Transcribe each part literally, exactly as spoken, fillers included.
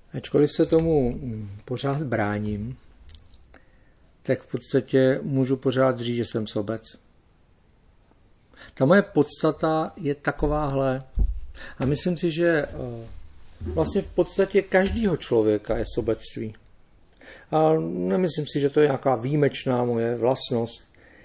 Ačkoliv se tomu pořád bráním, tak v podstatě můžu pořád říct, že jsem sobec. Ta moje podstata je takováhle. A myslím si, že vlastně v podstatě každého člověka je sobectví. A nemyslím si, že to je nějaká výjimečná moje vlastnost.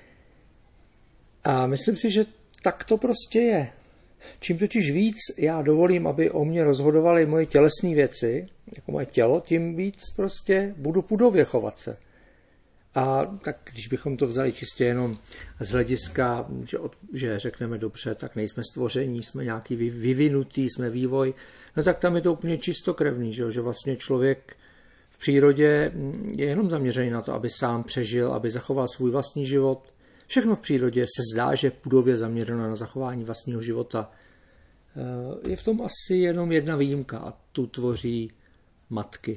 A myslím si, že tak to prostě je. Čím totiž víc já dovolím, aby o mě rozhodovaly moje tělesné věci, jako moje tělo, tím víc prostě budu pudově chovat se. A tak když bychom to vzali čistě jenom z hlediska, že, od, že řekneme dobře, tak nejsme stvoření, jsme nějaký vyvinutý, jsme vývoj, no tak tam je to úplně čistokrevný, že, že vlastně člověk v přírodě je jenom zaměřený na to, aby sám přežil, aby zachoval svůj vlastní život. Všechno v přírodě se zdá, že je pudově zaměřeno na zachování vlastního života. Je v tom asi jenom jedna výjimka a tu tvoří matky.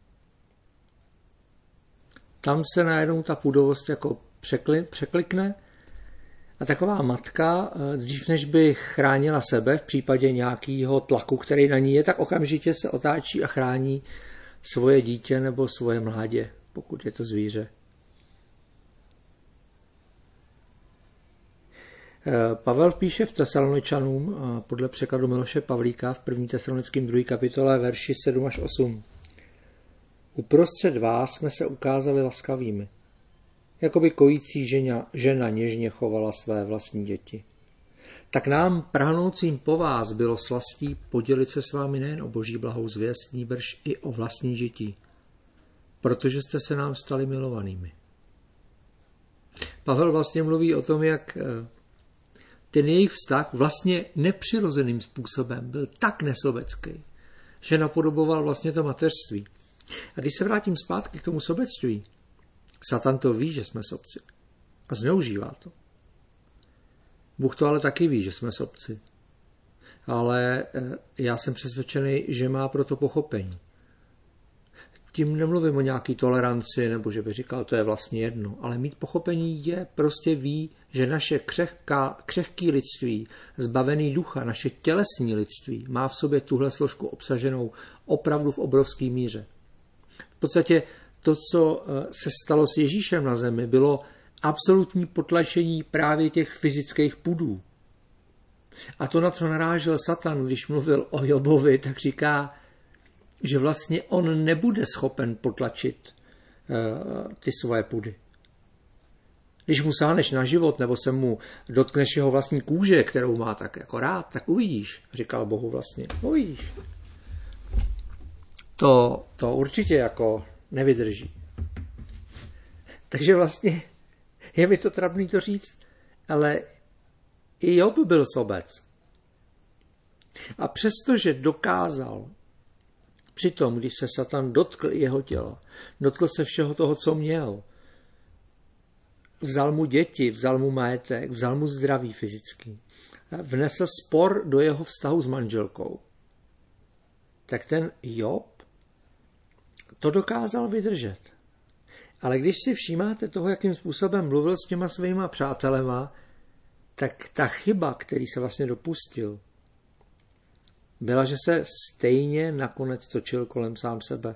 Tam se najednou ta pudovost jako překli, překlikne a taková matka, dřív než by chránila sebe v případě nějakého tlaku, který na ní je, tak okamžitě se otáčí a chrání svoje dítě nebo svoje mládě, pokud je to zvíře. Pavel píše v Tesaloničanům podle překladu Miloše Pavlíka v první Tesalonickém druhé kapitole verši sedm až osm. Uprostřed vás jsme se ukázali laskavými, jako by kojící žena, žena něžně chovala své vlastní děti. Tak nám, prahnoucím po vás, bylo slastí podělit se s vámi nejen o boží blahou zvěst, nýbrž i o vlastní děti, protože jste se nám stali milovanými. Pavel vlastně mluví o tom, jak ten jejich vztah vlastně nepřirozeným způsobem byl tak nesobecký, že napodoboval vlastně to mateřství. A když se vrátím zpátky k tomu sobectví, Satan to ví, že jsme sobci. A zneužívá to. Bůh to ale taky ví, že jsme sobci. Ale já jsem přesvědčený, že má pro to pochopení. Tím nemluvím o nějaký toleranci, nebo že by říkal, to je vlastně jedno. Ale mít pochopení je, prostě ví, že naše křehká, křehký lidství, zbavený ducha, naše tělesní lidství, má v sobě tuhle složku obsaženou opravdu v obrovské míře. V podstatě to, co se stalo s Ježíšem na zemi, bylo absolutní potlačení právě těch fyzických pudů. A to, na co narážel Satan, když mluvil o Jobovi, tak říká, že vlastně on nebude schopen potlačit uh, ty svoje pudy. Když mu sáhneš na život, nebo se mu dotkneš jeho vlastní kůže, kterou má tak jako rád, tak uvidíš, říkal Bohu vlastně. Uvidíš. To, to určitě jako nevydrží. Takže vlastně je mi to trapný to říct, ale i Job byl sobec. A přestože dokázal přitom, když se Satan dotkl jeho těla, dotkl se všeho toho, co měl, vzal mu děti, vzal mu majetek, vzal mu zdraví fyzický, vnesl spor do jeho vztahu s manželkou, tak ten Job to dokázal vydržet. Ale když si všímáte toho, jakým způsobem mluvil s těma svýma přátelema, tak ta chyba, který se vlastně dopustil, byla, že se stejně nakonec točil kolem sám sebe.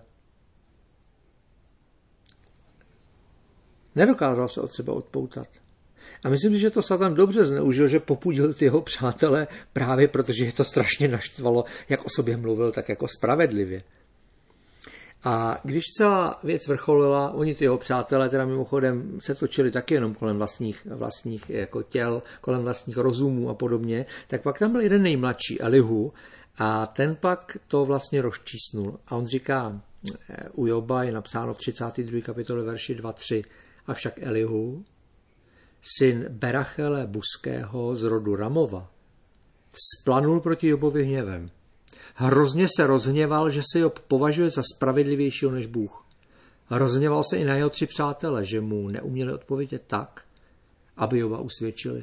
Nedokázal se od sebe odpoutat. A myslím si, že to Satan dobře zneužil, že popudil ty jeho přátele právě protože je to strašně naštvalo, jak o sobě mluvil, tak jako spravedlivě. A když celá věc vrcholila, oni ty jeho přátelé teda mimochodem se točili taky jenom kolem vlastních, vlastních jako těl, kolem vlastních rozumů a podobně, tak pak tam byl jeden nejmladší, Elihu, a ten pak to vlastně rozčísnul. A on říká, u Joba je napsáno v třicáté druhé kapitole verši dva tři. Avšak Elihu, syn Berachele Buského z rodu Ramova, vzplanul proti Jobovi hněvem. Hrozně se rozhněval, že se Job považuje za spravedlivějšího než Bůh. Rozhněval se i na jeho tři přátele, že mu neuměli odpovědět tak, aby Joba usvědčili.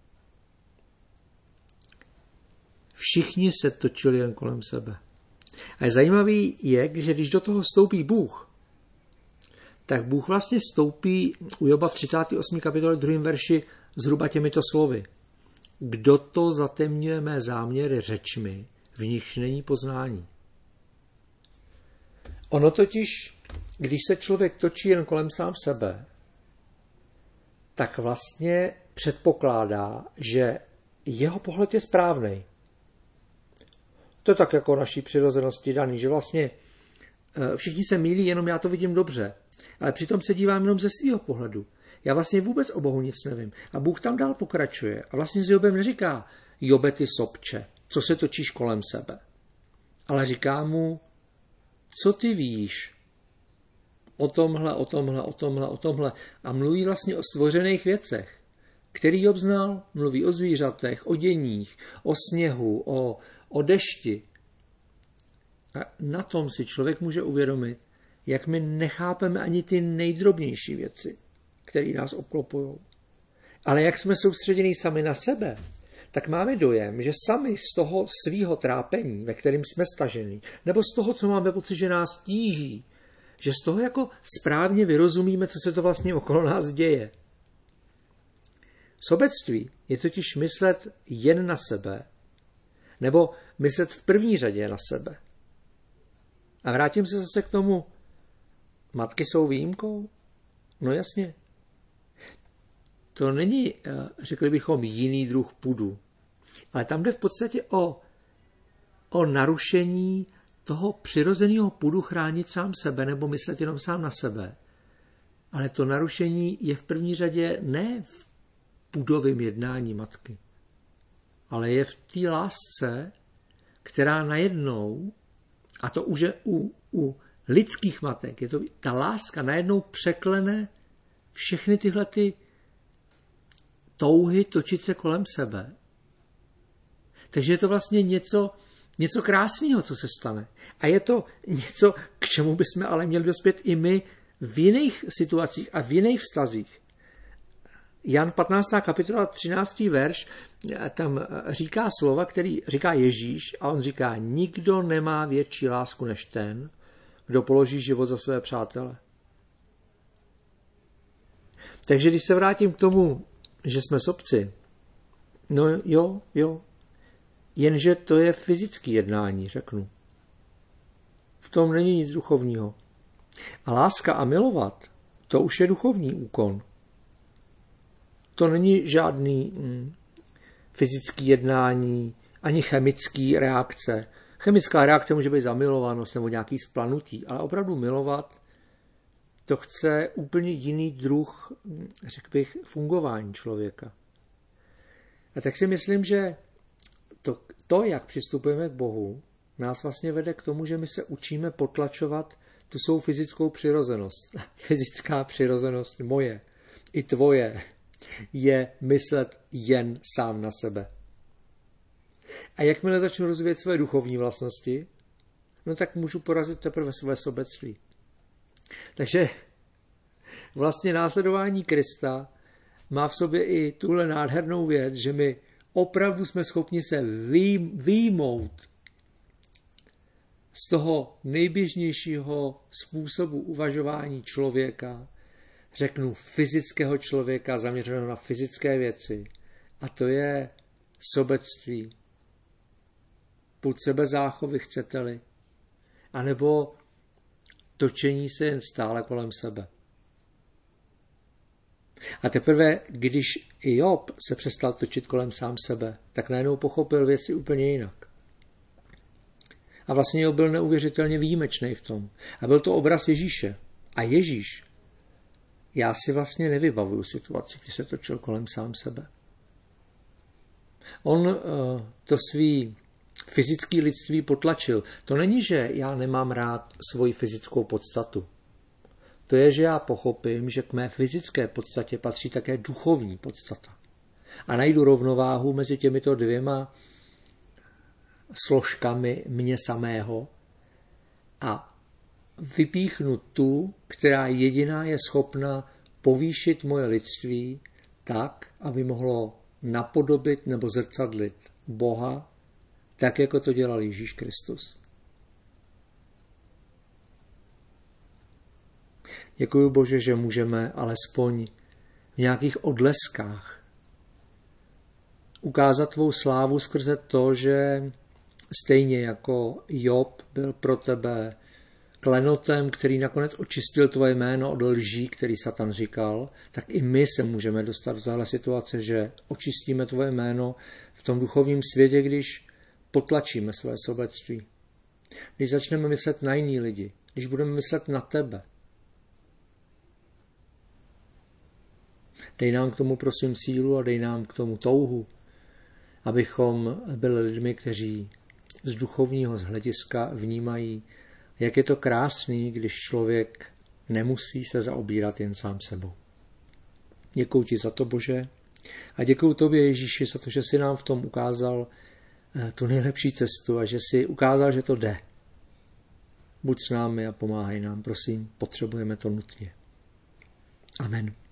Všichni se točili jen kolem sebe. A je zajímavý je, že když do toho vstoupí Bůh, tak Bůh vlastně vstoupí u Joba v třicáté osmé kapitole druhém verši zhruba těmito slovy. Kdo to zatemňuje mé záměry řečmi, v nichž není poznání. Ono totiž, když se člověk točí jen kolem sám sebe, tak vlastně předpokládá, že jeho pohled je správnej. To je tak jako naší přirozenosti daný, že vlastně všichni se mýlí, jenom já to vidím dobře. Ale přitom se dívám jenom ze svého pohledu. Já vlastně vůbec o Bohu nic nevím. A Bůh tam dál pokračuje. A vlastně s Jobem neříká, Jobe, ty sobče, co se točíš kolem sebe. Ale říká mu, co ty víš o tomhle, o tomhle, o tomhle, o tomhle. A mluví vlastně o stvořených věcech, který Job znal. Mluví o zvířatech, o děních, o sněhu, o, o dešti. A na tom si člověk může uvědomit, jak my nechápeme ani ty nejdrobnější věci, které nás obklopují. Ale jak jsme soustředěni sami na sebe, tak máme dojem, že sami z toho svýho trápení, ve kterém jsme staženi, nebo z toho, co máme pocit, že nás tíží, že z toho jako správně vyrozumíme, co se to vlastně okolo nás děje. Sobectví je totiž myslet jen na sebe, nebo myslet v první řadě na sebe. A vrátím se zase k tomu, matky jsou výjimkou? No jasně. To není, řekli bychom, jiný druh pudu. Ale tam jde v podstatě o, o narušení toho přirozeného pudu chránit sám sebe nebo myslet jenom sám na sebe. Ale to narušení je v první řadě ne v pudovém jednání matky, ale je v té lásce, která najednou, a to už je u, u lidských matek, je to ta láska najednou překlene všechny tyhle ty touhy točit se kolem sebe. Takže je to vlastně něco, něco krásného, co se stane. A je to něco, k čemu bychom ale měli dospět i my v jiných situacích a v jiných vztazích. Jan patnáctá kapitola třináctý verš, tam říká slova, který říká Ježíš a on říká, nikdo nemá větší lásku než ten, kdo položí život za své přátele. Takže když se vrátím k tomu, že jsme sobci, no jo, jo, jenže to je fyzické jednání, řeknu. V tom není nic duchovního. A láska a milovat, to už je duchovní úkon. To není žádný hm, fyzický jednání, ani chemický reakce. Chemická reakce může být zamilovanost nebo nějaký splanutí, ale opravdu milovat, to chce úplně jiný druh, řekl bych, fungování člověka. A tak si myslím, že to, to, jak přistupujeme k Bohu, nás vlastně vede k tomu, že my se učíme potlačovat tu svou fyzickou přirozenost. Fyzická přirozenost moje i tvoje je myslet jen sám na sebe. A jakmile začnu rozvíjet své duchovní vlastnosti, no tak můžu porazit teprve své sobectví. Takže vlastně následování Krista má v sobě i tuhle nádhernou věc, že my opravdu jsme schopni se vyjmout z toho nejběžnějšího způsobu uvažování člověka, řeknu fyzického člověka zaměřeného na fyzické věci. A to je sobectví. Pud sebezáchovy, chcete-li. A nebo točení se jen stále kolem sebe. A teprve, když i Job se přestal točit kolem sám sebe, tak najednou pochopil věci úplně jinak. A vlastně Job byl neuvěřitelně výjimečný v tom. A byl to obraz Ježíše. A Ježíš, já si vlastně nevybavuju situaci, kdy se točil kolem sám sebe. On uh, to svý fyzický lidství potlačil. To není, že já nemám rád svoji fyzickou podstatu. To je, že já pochopím, že k mé fyzické podstatě patří také duchovní podstata. A najdu rovnováhu mezi těmito dvěma složkami mě samého a vypíchnu tu, která jediná je schopna povýšit moje lidství tak, aby mohlo napodobit nebo zrcadlit Boha, tak, jako to dělal Ježíš Kristus. Děkuji Bože, že můžeme alespoň v nějakých odleskách ukázat tvou slávu skrze to, že stejně jako Job byl pro tebe klenotem, který nakonec očistil tvoje jméno od lží, který Satan říkal, tak i my se můžeme dostat do téhle situace, že očistíme tvoje jméno v tom duchovním světě, když potlačíme své sobectví. Když začneme myslet na jiný lidi, když budeme myslet na tebe. Dej nám k tomu prosím sílu a dej nám k tomu touhu, abychom byli lidmi, kteří z duchovního z hlediska vnímají, jak je to krásný, když člověk nemusí se zaobírat jen sám sebou. Děkuji ti za to, Bože, a děkuji tobě, Ježíši, za to, že jsi nám v tom ukázal tu nejlepší cestu a že jsi ukázal, že to jde. Buď s námi a pomáhej nám, prosím, potřebujeme to nutně. Amen.